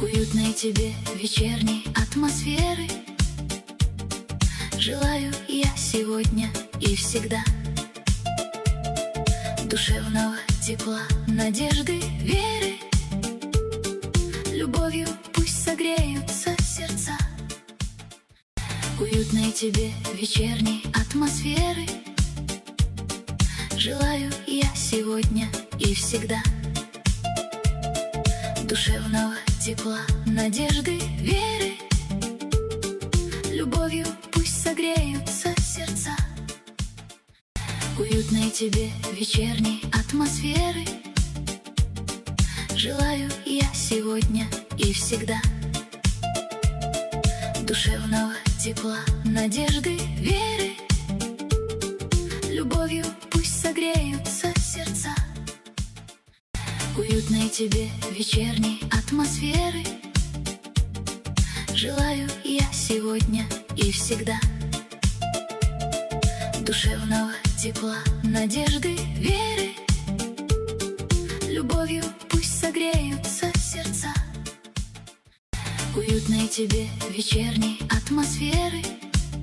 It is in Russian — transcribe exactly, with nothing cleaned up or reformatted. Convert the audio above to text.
Уютной тебе вечерней атмосферы желаю я сегодня и всегда. Душевного тепла, надежды, веры, любовью пусть согреются сердца. Уютной тебе вечерней атмосферы желаю я сегодня и всегда. Душевного тепла, надежды, веры, любовью пусть согреются сердца. Уютной тебе вечерней атмосферы желаю я сегодня и всегда. Душевного тепла, надежды, веры, любовью пусть согреются сердца. Уютной тебе вечерней атмосферы желаю я сегодня и всегда. Душевного тепла, надежды, веры, любовью пусть согреются сердца. Уютной тебе вечерней атмосферы